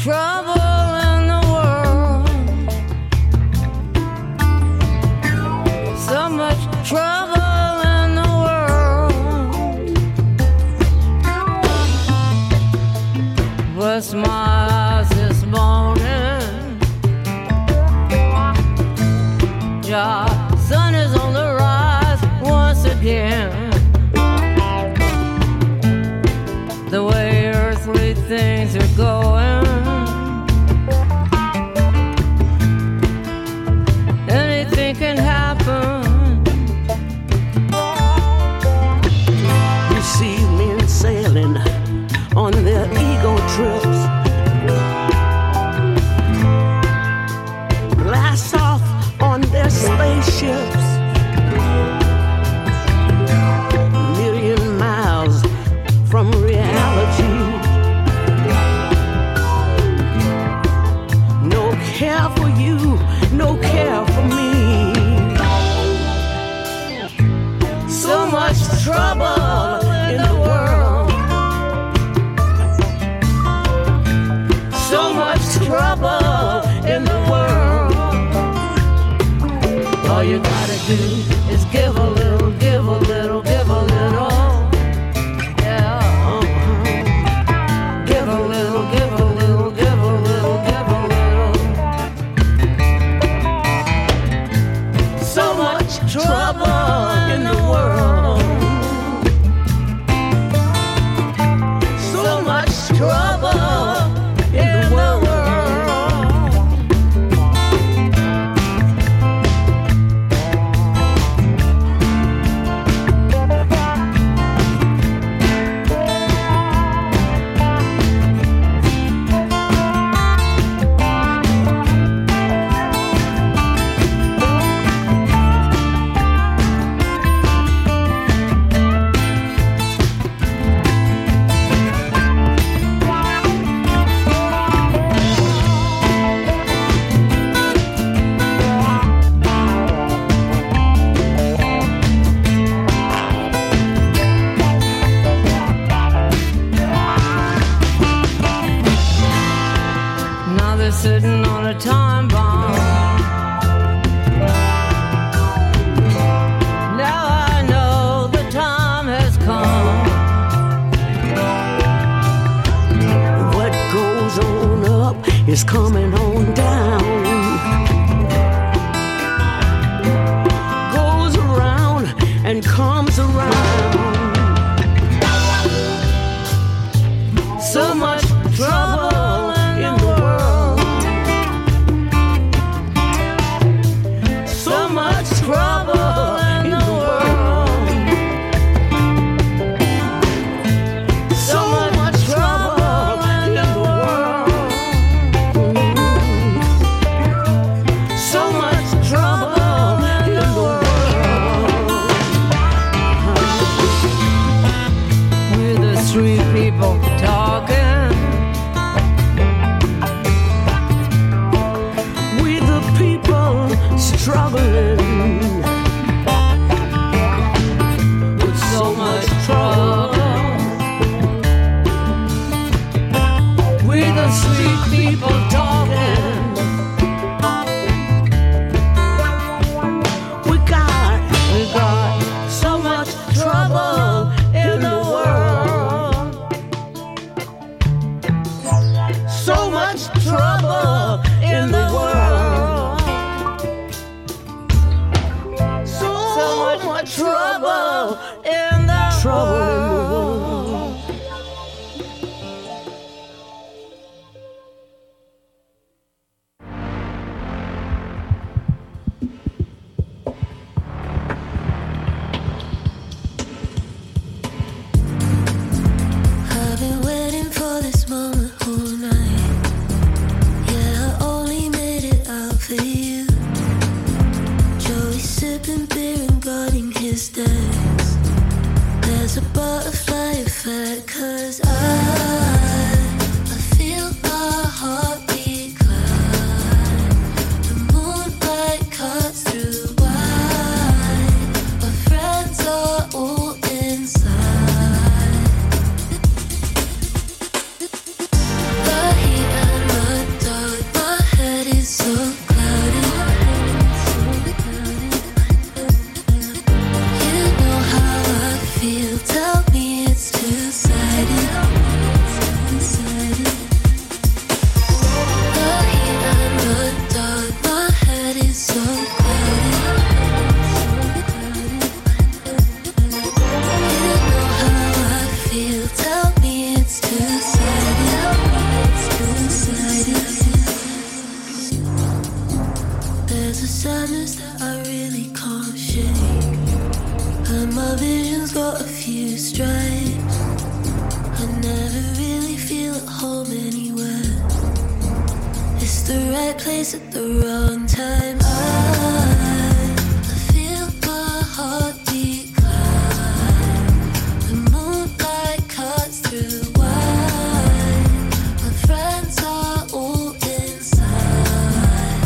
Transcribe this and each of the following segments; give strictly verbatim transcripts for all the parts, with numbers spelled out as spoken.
trouble in the world. So much trouble in the world. Bless my eyes this morning. Ja, sun is on the rise once again. The way earthly things are going, anything can happen. You see men sailing on their ego trips, blast off on their spaceships, million miles from reality. No care for you, no care for me. So much trouble in the world. So much trouble in the world. All you gotta do is give a little, give a little, give a little. Trouble in the world. So much trouble in the world. Sitting on a time bomb. Now I know the time has come. What goes on up is coming on down. Goes around and comes around. So much trouble in the world. So much trouble in the world. So much trouble in the world. So much trouble in the world. We're the street people talking. We're the people struggling with so much trouble. We're the street people talking. We got, we got so much trouble in the world. So much trouble in the world. So much trouble in the trouble world. I've been waiting for this moment all night. Yeah, right place at the wrong time. I, I feel my heartbeat climb. The moonlight cuts through wine. My friends are all inside.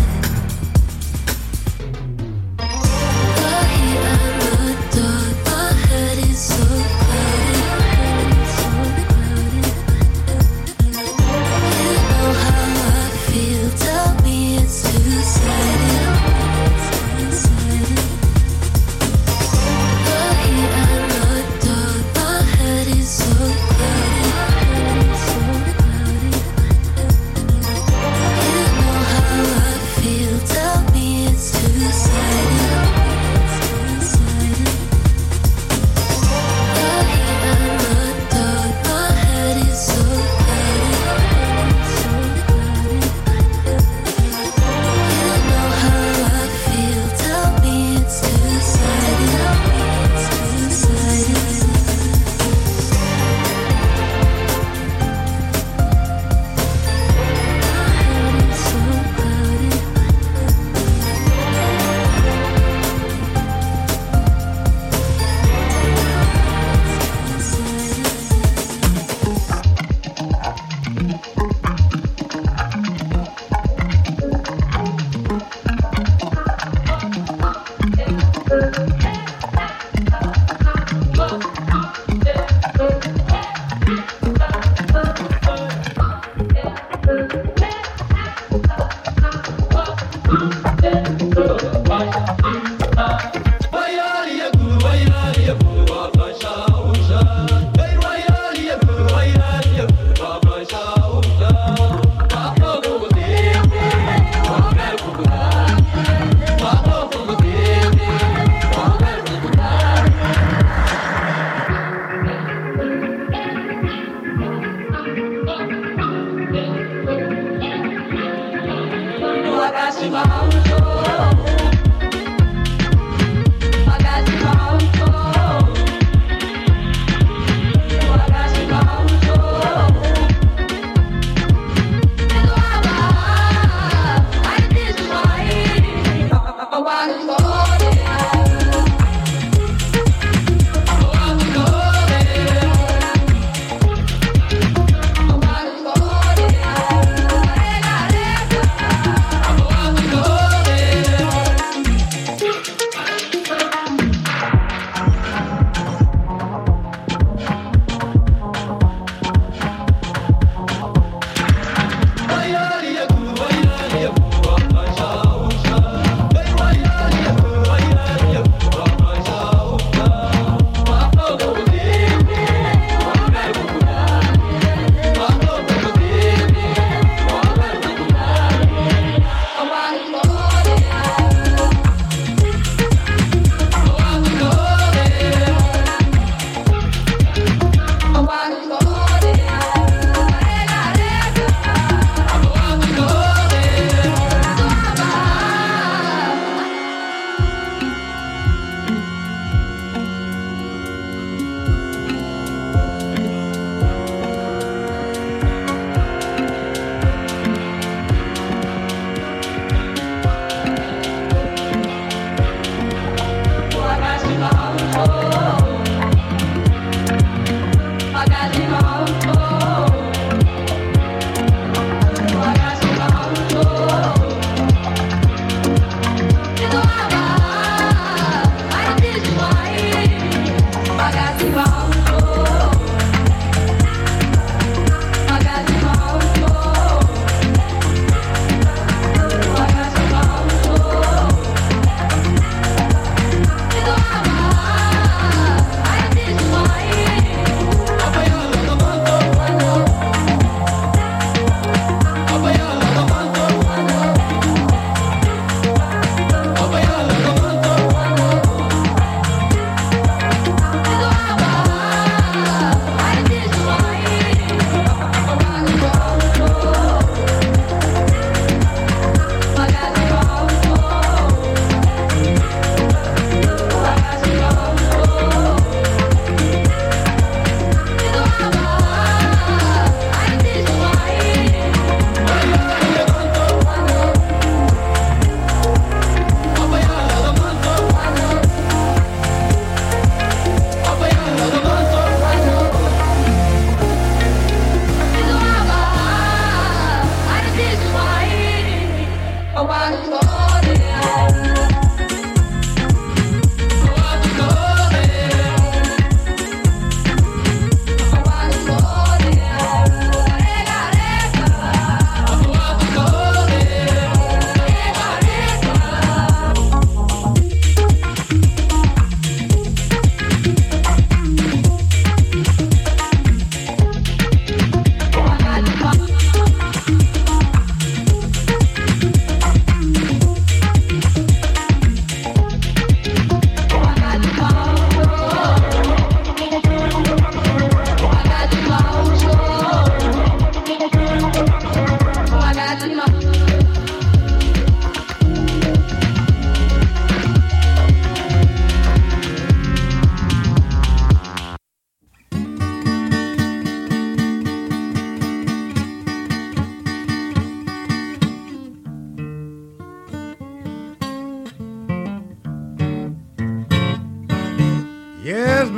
We're here in the dark. My head is so cloudy, so cloudy. You know how I feel. Tell me it's two-sided. We're here in the dark. My head is so cloudy, so cloudy. You know how I feel. Tell me it's two-sided. We're here in the dark. My head is so cloudy, so cloudy. You know how I feel. Tell me it's two-sided. It's two-sided.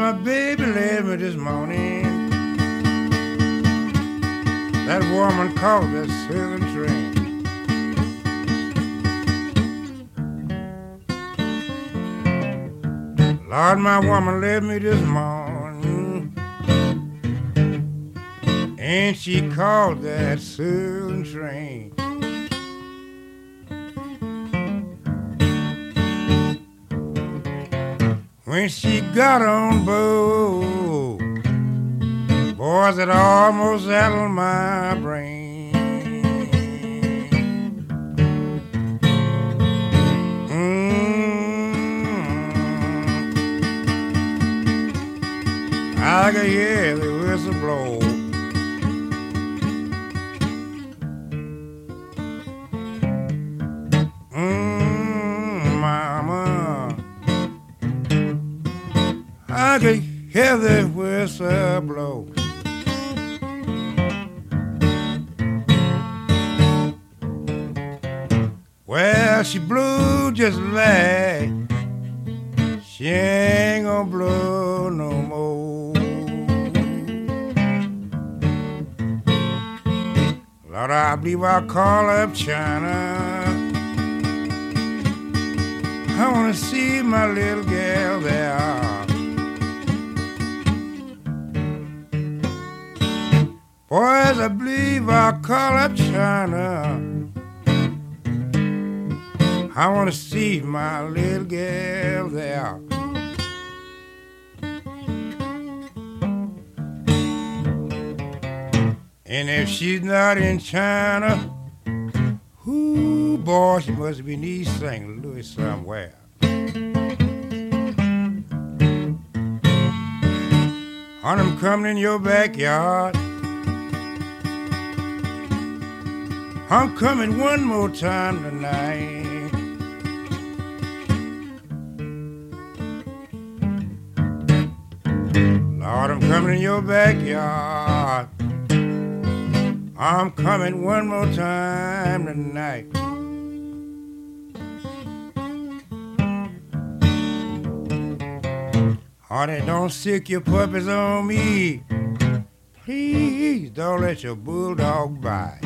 my baby left me this morning. That woman called that southern train. Lord, my woman left me this morning, and she called that southern train. When she got on board, boys, it almost settled my brain. Mm, I could hear the whistle blow. Mm, mama, I could hear the whistle blow. Well, she blew just like she ain't gonna blow no more. Lord, I believe I'll call up China. I wanna see my little girl there. Boys, I believe I'll call up China. I wanna see my little girl there. And if she's not in China, ooh, boy, she must be in East Saint Louis somewhere. On I'm coming in your backyard. I'm coming one more time tonight. Lord, I'm coming in your backyard. I'm coming one more time tonight. Honey, don't sick your puppies on me. Please don't let your bulldog bite.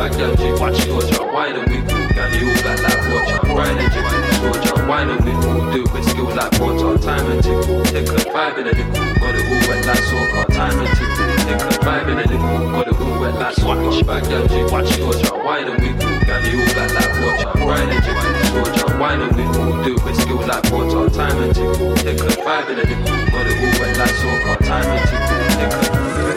bad girl, G, watch Georgia. Wine and we cool, girl, you all black like water. Ride and jiggle, Georgia. Wine and we cool, do it with skill like water. Time and tickle, tickle, vibe in a nickel. Got it all wet like soccer. Time and tickle, tickle, vibe in a nickel. Got it all wet like soccer. Bad girl, G, watch Georgia. Wine and we cool, girl, you all black like water. Ride and jiggle, Georgia. Wine and we cool, do it with skill like water. Time and tickle, tickle, vibe in a nickel. Got it all wet like soccer. Time and tickle, tickle.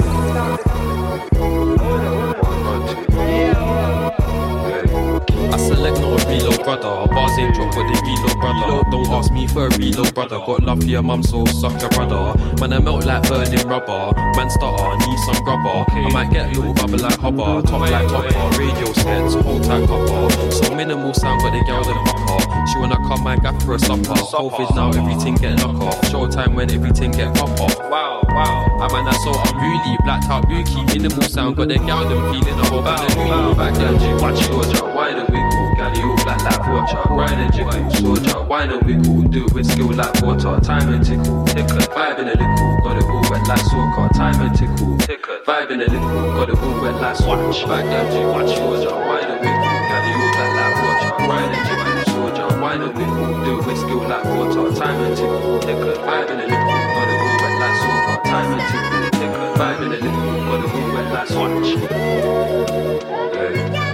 I select not a reload brother. Bars ain't drop but they reload brother. Don't ask me for a reload brother. Got love for your mum so suck your brother. Man I melt like burning rubber. Man starter, need some grubber. I might get a little bubble like hopper. Top like hopper, radio sets, hold tight copper. So minimal sound but they girl them upper. She wanna come my gap for a supper. Covid now everything get knock off. Showtime when everything get pop off. Wow, wow. I man that's so unruly. Blacked out bookie, minimal sound but they girl them feeling a whole bad and back there G, watch Georgia. Why the we cool, gal you all black like water. Ride and jiggle, soldier. Why the we cool, do it with skill like water. Time and tickle, tickle, vibe in a little. Got it all wet like soccer. Time and tickle, tickle, vibe in a little. Got it all wet like swatch. Back there G, watch Georgia. Why the we cool, gal you all black like water. Ride and jiggle, soldier. Why the we cool, do it with skill like water. Time and tickle, tickle, vibe in a little. Got it all wet like soccer. Time and tickle, tickle, vibe in a little. Got it all wet like swatch. Hey.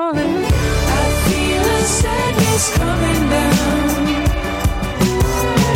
Coming down.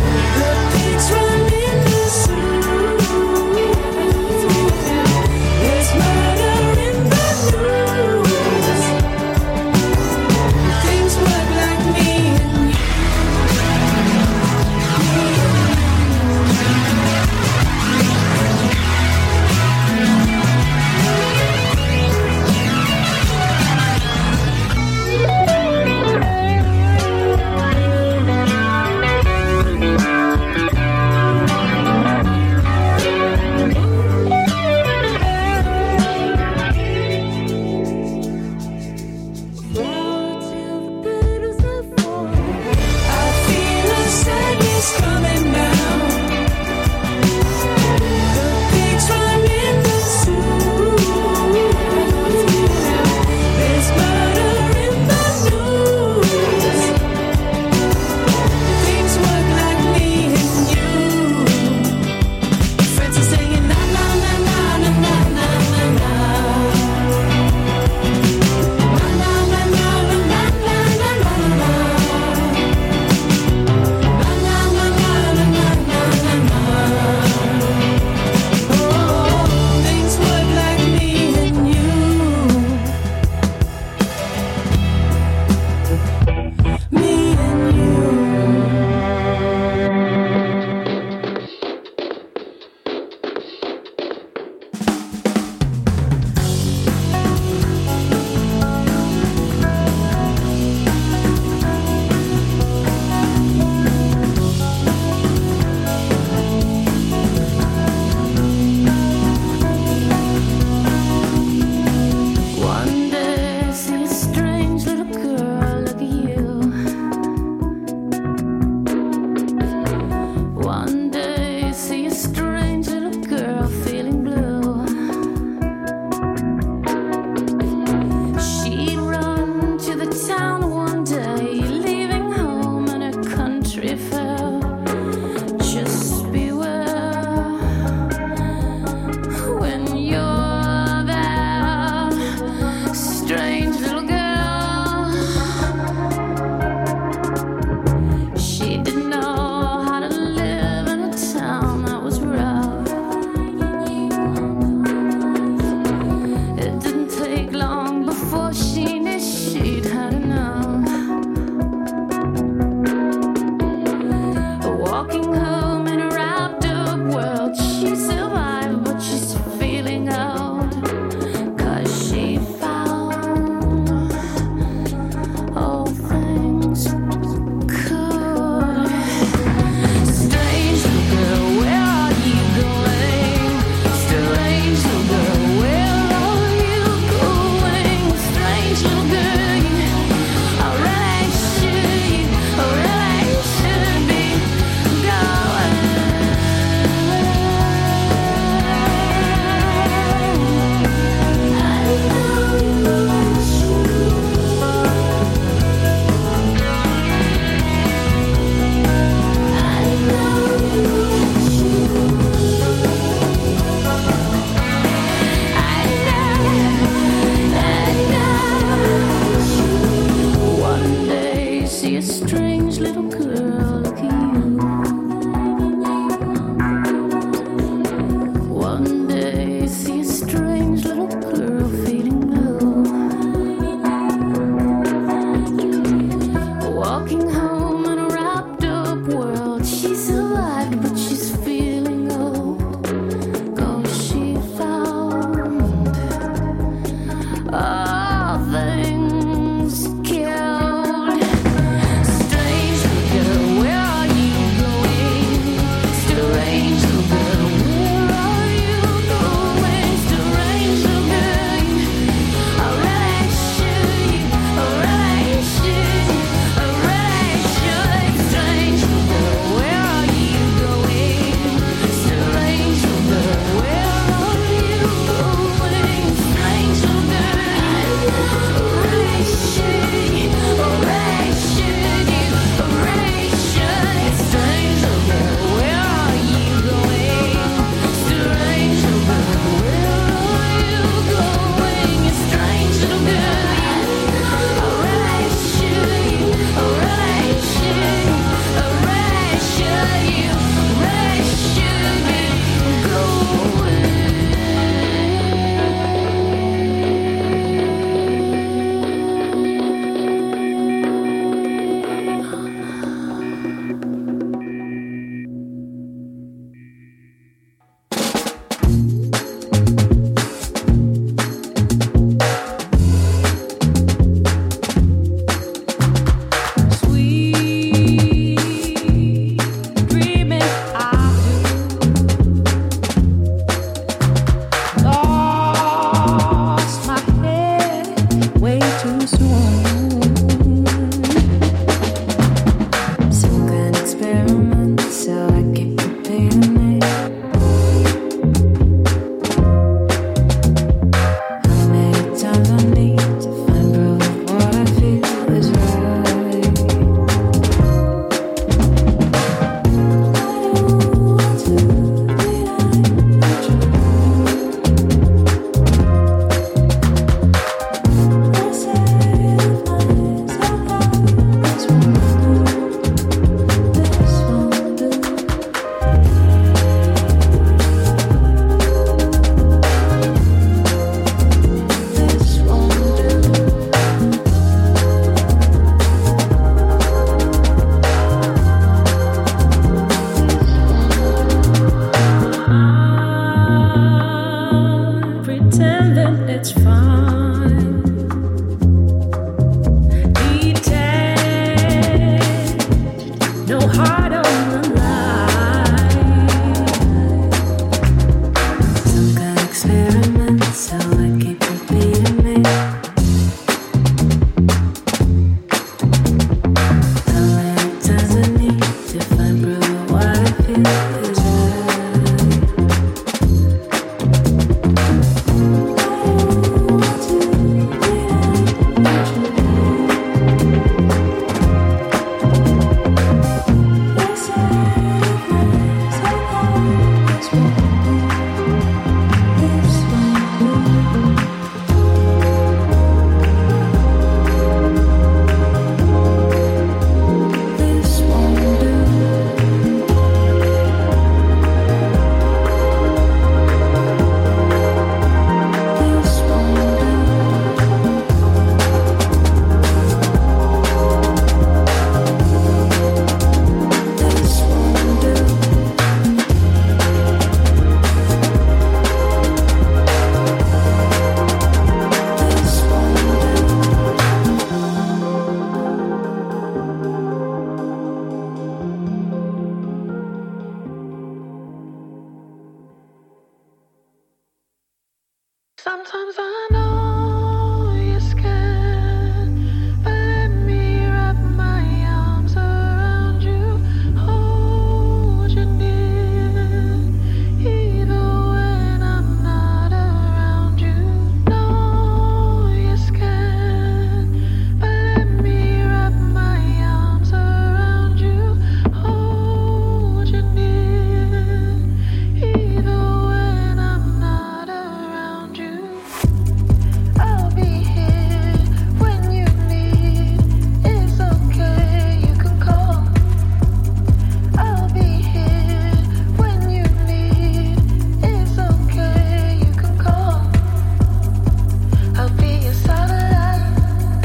Sometimes I know you're scared, but let me wrap my arms around you, hold you near, even when I'm not around you. Know you're scared, but let me wrap my arms around you, hold you near, even when I'm not around you. I'll be here when you need. It's okay, you can call. I'll be here when you need. It's okay, you can call. I'll be your satellite.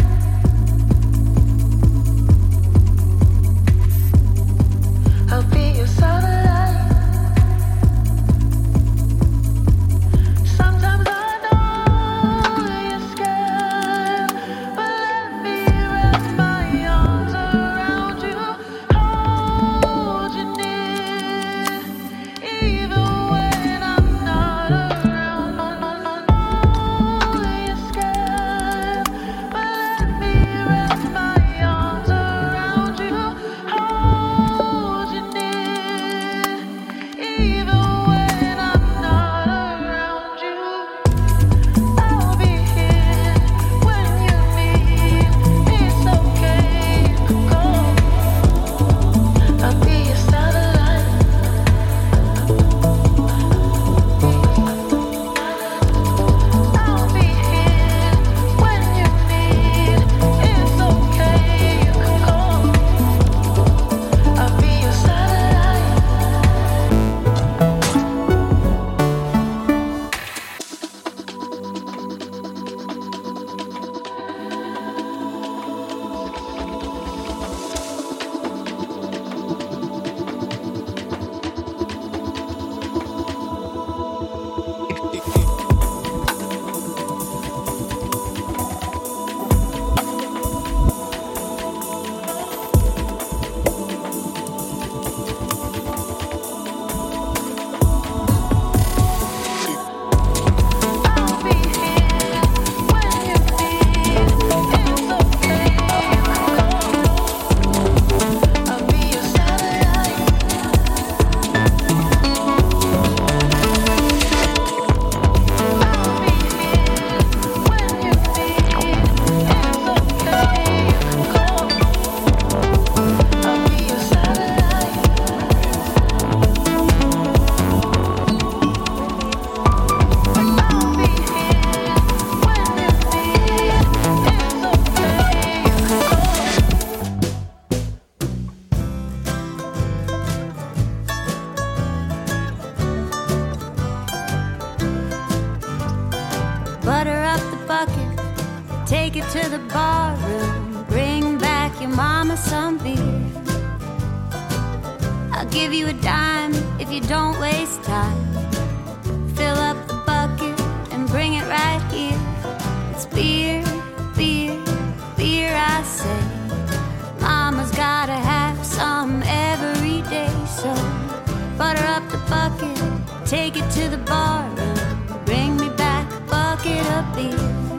I'll be your satellite. Sometimes I know you're scared, but let me wrap my arms around you, hold you near, even when I'm not around. No, no, no, no, you're scared, but let me wrap my arms around you, hold you near, even when I'm not around you. I'll be here when you need. It's okay, you can call. I'll be your satellite. I'll be here when you need. It's okay, you can call. I'll be your satellite. I'll be here when you need. It's okay, you can call. I'll be your satellite. I'll be here when you need. It's okay, you can call. I'll be your satellite. I'll be here when you need. It's okay, you can Butter up the bucket, take it to the bar room, bring back your mama some beer. I'll give you a dime if you don't waste time. Fill up the bucket and bring it right here. It's beer, beer, beer, I say. Mama's gotta have some every day. So butter up the bucket, take it to the bar room, bring me back a bucket of beer.